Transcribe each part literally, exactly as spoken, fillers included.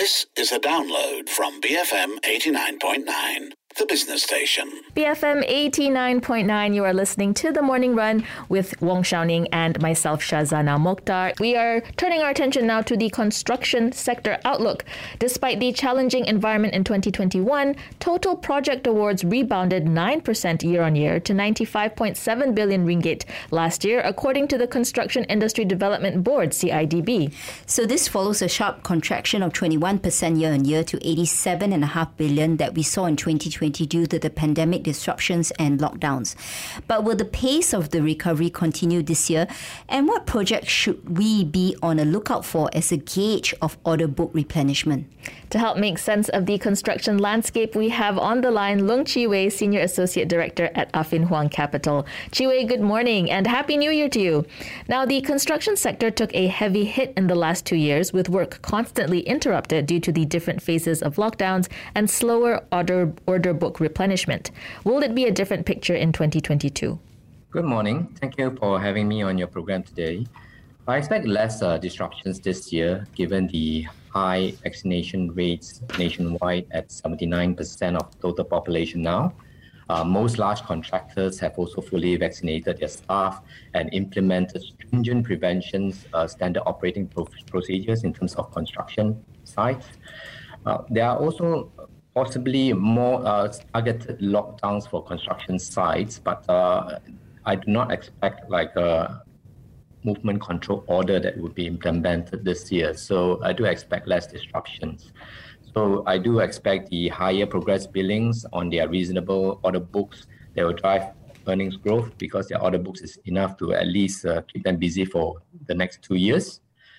This is a download from B F M eighty-nine point nine, the business station. B F M eighty-nine point nine, you are listening to The Morning Run with Wong Xiaoning and myself, Shazana Mokhtar. We are turning our attention now to the construction sector outlook. Despite the challenging environment in twenty twenty-one, total project awards rebounded nine percent year-on-year to ninety-five point seven billion ringgit last year, according to the Construction Industry Development Board, C I D B. So this follows a sharp contraction of twenty-one percent year-on-year to eighty-seven point five billion that we saw in twenty twenty due to the pandemic disruptions and lockdowns. But will the pace of the recovery continue this year? And what projects should we be on a lookout for as a gauge of order book replenishment? To help make sense of the construction landscape, we have on the line Loong Chee Wei, Senior Associate Director at Affin Hwang Capital. Chee Wei, good morning and Happy New Year to you. Now, the construction sector took a heavy hit in the last two years with work constantly interrupted due to the different phases of lockdowns and slower order, order book replenishment. Will it be a different picture in twenty twenty-two? Good morning. Thank you for having me on your program today. I expect less uh, disruptions this year given the high vaccination rates nationwide at seventy-nine percent of total population now. Uh, most large contractors have also fully vaccinated their staff and implemented stringent preventions, uh, standard operating pro- procedures in terms of construction sites. Uh, there are also possibly more uh, targeted lockdowns for construction sites, but uh, I do not expect like a movement control order that would be implemented this year. So I do expect less disruptions. So I do expect the higher progress billings on their reasonable order books that will drive earnings growth because their order books is enough to at least uh, keep them busy for the next two years.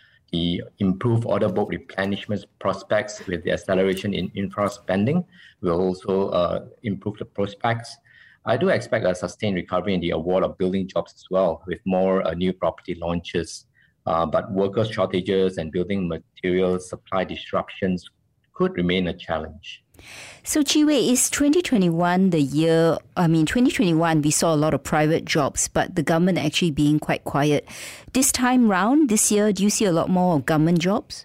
The improved order book replenishment prospects with the acceleration in infra spending will also uh, improve the prospects. I do expect a sustained recovery in the award of building jobs as well, with more uh, new property launches. Uh, but worker shortages and building material supply disruptions could remain a challenge. So, Chee Wei, is twenty twenty-one the year? I mean, twenty twenty-one, we saw a lot of private jobs, but the government actually being quite quiet. This time round, this year, do you see a lot more of government jobs?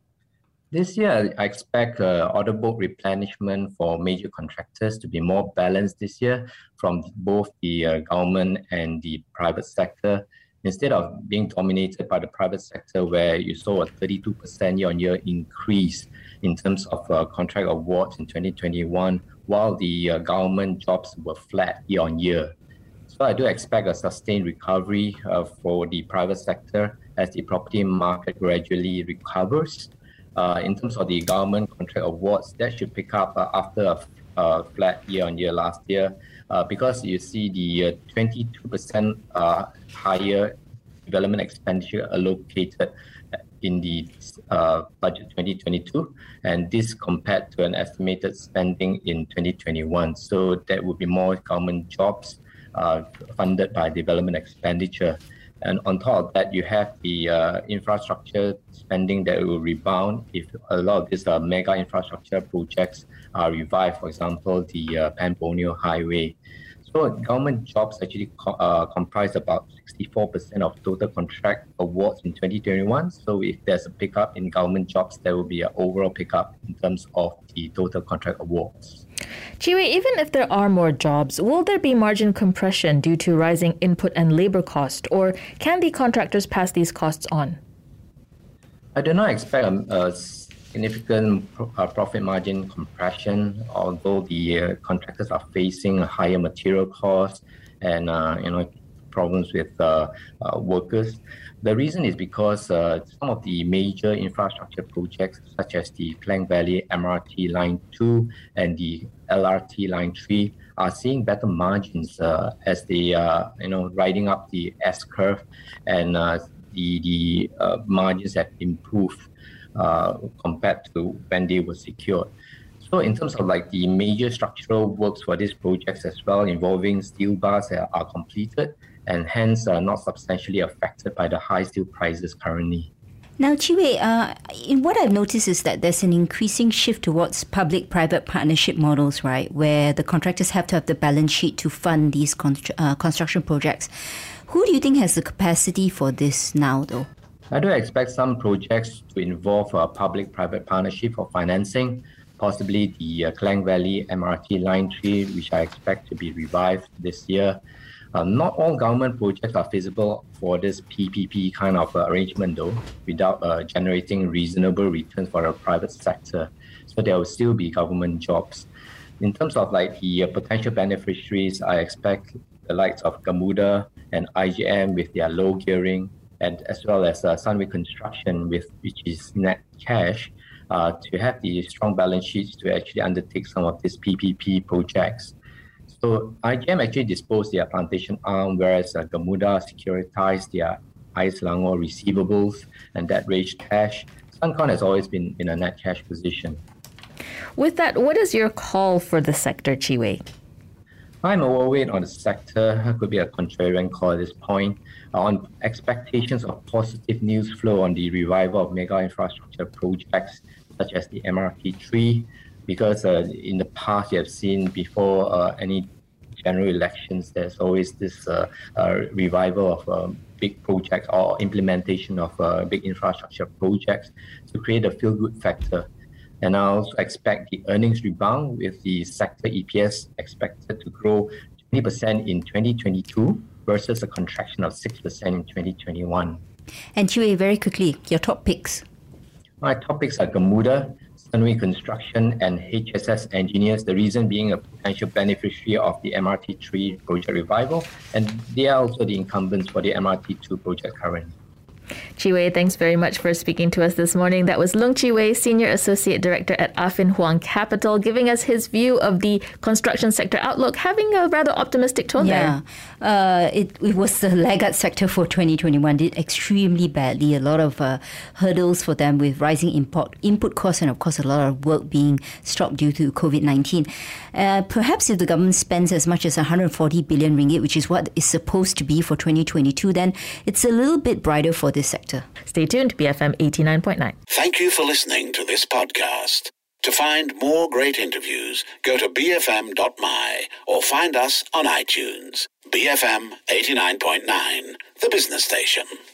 This year, I expect uh, order book replenishment for major contractors to be more balanced this year from both the uh, government and the private sector. Instead of being dominated by the private sector, where you saw a thirty-two percent year-on-year increase in terms of uh, contract awards in twenty twenty-one, while the uh, government jobs were flat year-on-year. So I do expect a sustained recovery uh, for the private sector as the property market gradually recovers. Uh, in terms of the government contract awards, that should pick up uh, after a uh, flat year-on-year last year uh, because you see the uh, twenty-two percent uh, higher development expenditure allocated in the uh, budget twenty twenty-two, and this compared to an estimated spending in twenty twenty-one. So there would be more government jobs uh, funded by development expenditure. And on top of that, you have the uh, infrastructure spending that will rebound if a lot of these uh, mega infrastructure projects are revived. For example, the uh, Pan Borneo Highway. So government jobs actually co- uh, comprise about sixty-four percent of total contract awards in twenty twenty-one. So if there's a pickup in government jobs, there will be an overall pickup in terms of the total contract awards. Chee Wei, even if there are more jobs, will there be margin compression due to rising input and labor cost, or can the contractors pass these costs on? I do not expect a, a significant pro- uh, profit margin compression, although the uh, contractors are facing a higher material costs and uh, you know problems with uh, uh, workers. The reason is because uh, some of the major infrastructure projects, such as the Klang Valley M R T Line two and the L R T Line three, are seeing better margins uh, as they are, you know, riding up the S curve, and uh, the the uh, margins have improved uh, compared to when they were secured. So in terms of like the major structural works for these projects as well, involving steel bars that are completed, and hence are not substantially affected by the high steel prices currently. Now, Chee Wei, uh, in what I've noticed is that there's an increasing shift towards public-private partnership models, right, where the contractors have to have the balance sheet to fund these constr- uh, construction projects. Who do you think has the capacity for this now, though? I do expect some projects to involve a public-private partnership for financing, possibly the uh, Klang Valley M R T Line three, which I expect to be revived this year. Uh, not all government projects are feasible for this P P P kind of uh, arrangement, though, without uh, generating reasonable returns for the private sector. So there will still be government jobs. In terms of like the uh, potential beneficiaries, I expect the likes of Gamuda and I G M with their low gearing, and as well as uh, Sunway Construction, with which is net cash, uh, to have the strong balance sheets to actually undertake some of these P P P projects. So I G M actually disposed their plantation arm, whereas uh, Gamuda securitized their Ais Langor receivables and that raised cash. Suncon has always been in a net cash position. With that, what is your call for the sector, Chi Wei? I'm overweight on the sector. It could be a contrarian call at this point. On expectations of positive news flow on the revival of mega infrastructure projects such as the M R T three, because uh, in the past you have seen before uh, any general elections, there's always this uh, uh, revival of um, big projects or implementation of uh, big infrastructure projects to create a feel-good factor. And I also expect the earnings rebound with the sector E P S expected to grow twenty percent in twenty twenty-two versus a contraction of six percent in twenty twenty-one. And Chi Wei, very quickly, your top picks. My topics are Gamuda, Sunway Construction, and H S S Engineers, the reason being a potential beneficiary of the M R T three project revival, and they are also the incumbents for the M R T two project currently. Chi Wei, thanks very much for speaking to us this morning. That was Loong Chi Wei, Senior Associate Director at Affin Hwang Capital, giving us his view of the construction sector outlook, having a rather optimistic tone yeah. there. Uh, it, it was the laggard sector for twenty twenty-one, did extremely badly. A lot of uh, hurdles for them with rising import, input costs and, of course, a lot of work being stopped due to COVID nineteen. Uh, perhaps if the government spends as much as one hundred forty billion ringgit, which is what is supposed to be for twenty twenty-two, then it's a little bit brighter for this sector. Stay tuned, B F M eighty-nine point nine. Thank you for listening to this podcast. To find more great interviews, go to b f m dot m y or find us on iTunes. B F M eighty-nine point nine, the business station.